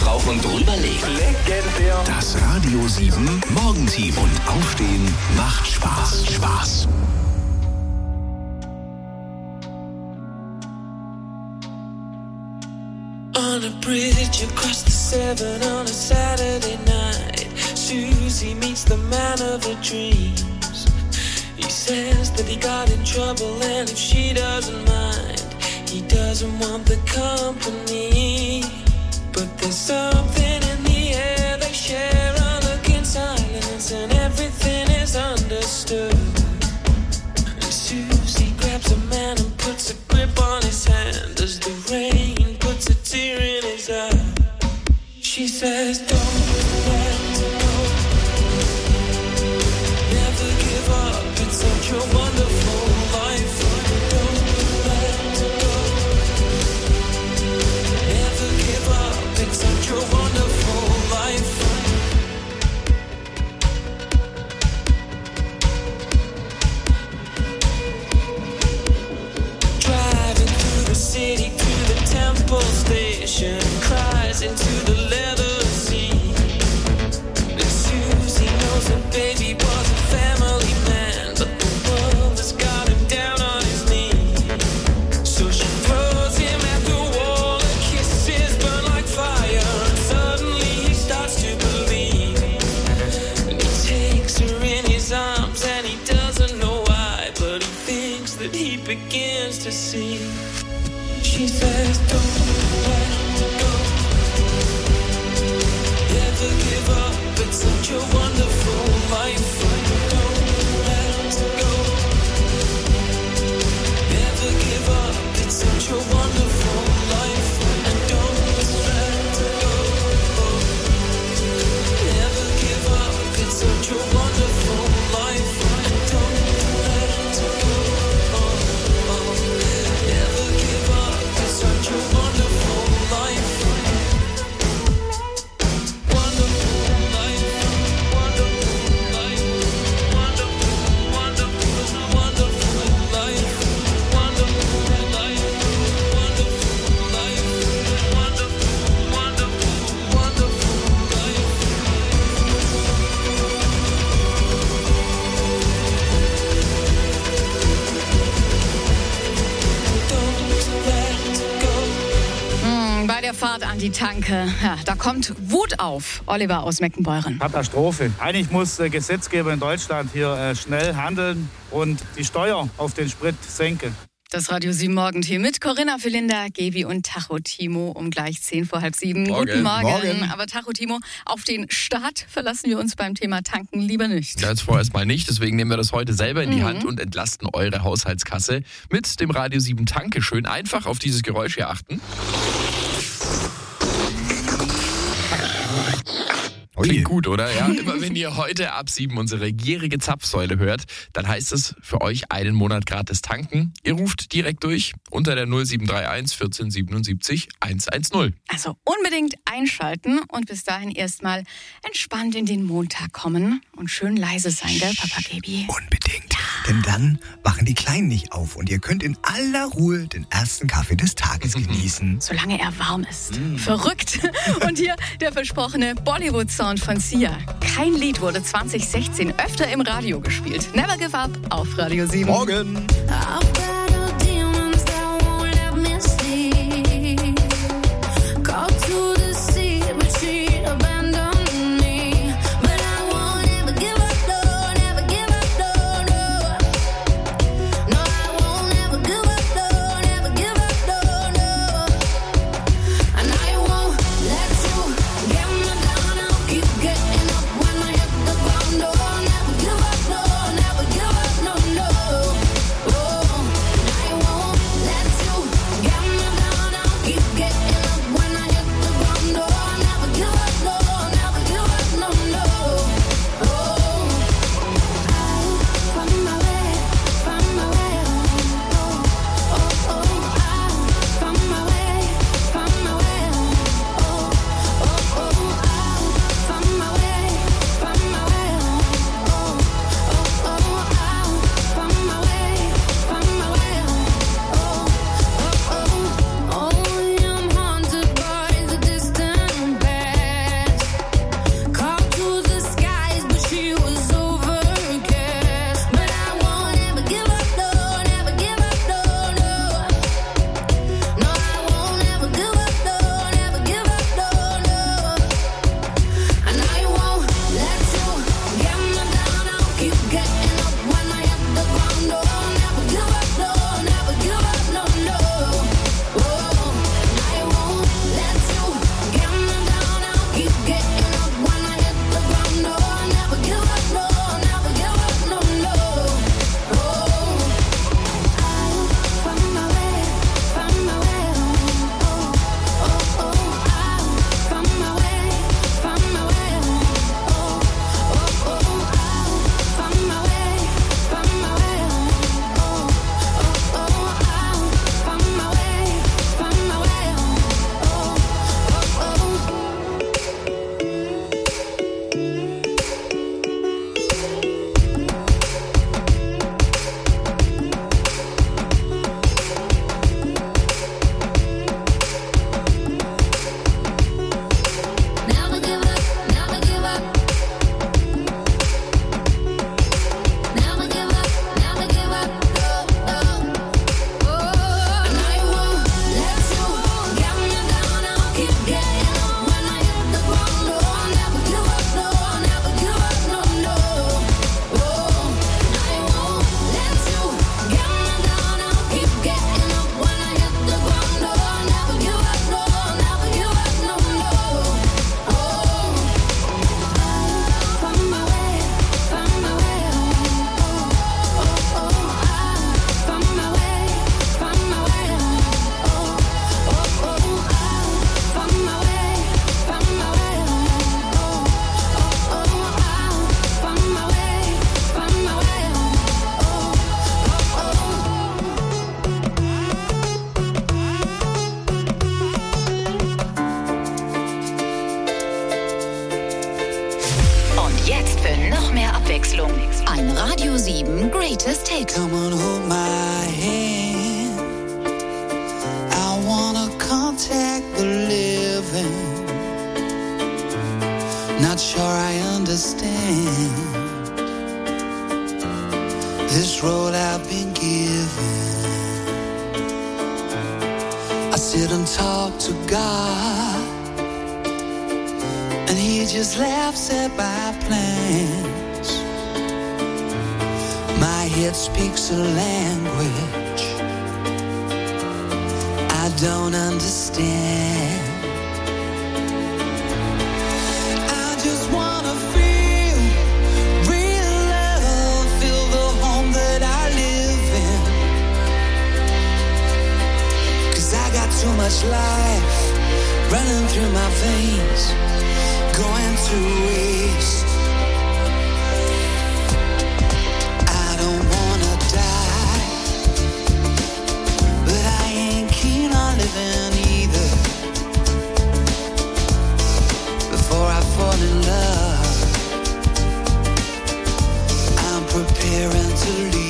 Rauf und Drüberlegen. Legendär. Das Radio 7 Morgenteam und Aufstehen macht Spaß. On a bridge across the Severn on a Saturday night, Susie meets the man of her dreams. He says that he got in trouble and if she doesn't mind, he doesn't want the company. But there's something in the air, they share a look in silence and everything is understood. And Susie grabs a man and puts a grip on his hand as the rain puts a tear in his eye. She says, don't let go, never give up, it's such a wonderful life. Don't let go, never give up, it's such a wonderful life. Driving through the city to the Temple Station, cries into the leather seat. And Susie knows that baby was a family man, but the world has got him down on his knees. So she throws him at the wall, her kisses burn like fire, and suddenly he starts to believe. And he takes her in his arms and he doesn't know why, but he thinks that he begins to see. She says, don't let go, never give up, it's such a wonderful life. Don't let go, never give up, it's such a wonderful life. And don't let go, never give up, it's such a wonderful life. And don't let go, never give up, it's such a wonderful life. Wonderful life, wonderful life, wonderful, wonderful, wonderful life, wonderful life, wonderful life, wonderful, wonderful, wonderful life. Don't let go. Bei der Fahrt an die Tanke, ja, da kommt Wut auf. Oliver aus Meckenbeuren. Katastrophe. Eigentlich muss der Gesetzgeber in Deutschland hier schnell handeln und die Steuer auf den Sprit senken. Das Radio 7 Morgenteam mit Corinna, Philinda, Gevi und Tacho Timo um gleich 6:10. Guten Morgen. Aber Tacho Timo, auf den Start verlassen wir uns beim Thema Tanken lieber nicht. Ja, jetzt vorerst mal nicht, deswegen nehmen wir das heute selber in die Hand und entlasten eure Haushaltskasse mit dem Radio 7 Tanke. Schön einfach auf dieses Geräusch hier achten. Klingt gut, oder? Ja, immer wenn ihr heute ab 7 unsere gierige Zapfsäule hört, dann heißt es für euch einen Monat gratis tanken. Ihr ruft direkt durch unter der 0731 14 77 110. Also unbedingt einschalten und bis dahin erstmal entspannt in den Montag kommen und schön leise sein, gell, Papa Gebi? Unbedingt. Ja. Denn dann wachen die Kleinen nicht auf und ihr könnt in aller Ruhe den ersten Kaffee des Tages genießen. Solange er warm ist. Verrückt. Und hier der versprochene Bollywood-Sound von Sia. Kein Lied wurde 2016 öfter im Radio gespielt. Never Give Up auf Radio 7. Morgen. Für noch mehr Abwechslung. Ein Radio 7 Greatest Hit. Come on, hold my hand. I wanna contact the living. Not sure I understand this road I've been given. I sit and talk to God, and He just laughs at my plans. My head speaks a language I don't understand. I just wanna feel real love, feel the home that I live in. 'Cause I got too much life running through my veins, going to waste. I don't wanna die, but I ain't keen on living either. Before I fall in love, I'm preparing to leave.